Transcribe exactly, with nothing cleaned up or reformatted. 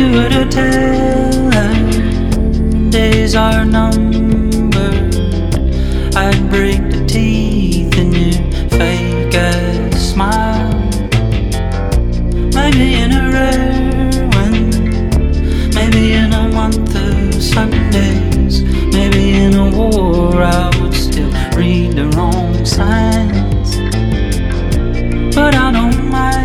you were to tell her days are numbered.